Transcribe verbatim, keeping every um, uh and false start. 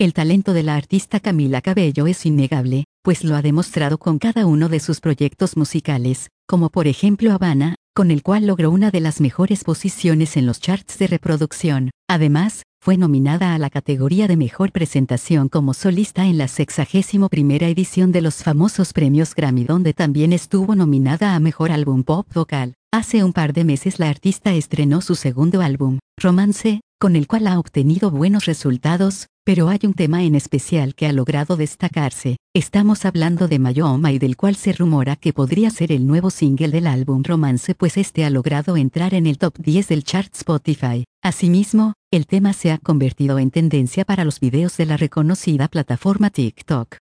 El talento de la artista Camila Cabello es innegable, pues lo ha demostrado con cada uno de sus proyectos musicales, como por ejemplo Habana, con el cual logró una de las mejores posiciones en los charts de reproducción. Además, fue nominada a la categoría de Mejor Presentación como solista en la sexagésimo primera edición de los famosos premios Grammy, donde también estuvo nominada a Mejor Álbum Pop Vocal. Hace un par de meses la artista estrenó su segundo álbum, Romance, con el cual ha obtenido buenos resultados, pero hay un tema en especial que ha logrado destacarse. Estamos hablando de Mayoma, y del cual se rumora que podría ser el nuevo single del álbum Romance, pues este ha logrado entrar en el top diez del chart Spotify. Asimismo, el tema se ha convertido en tendencia para los videos de la reconocida plataforma TikTok.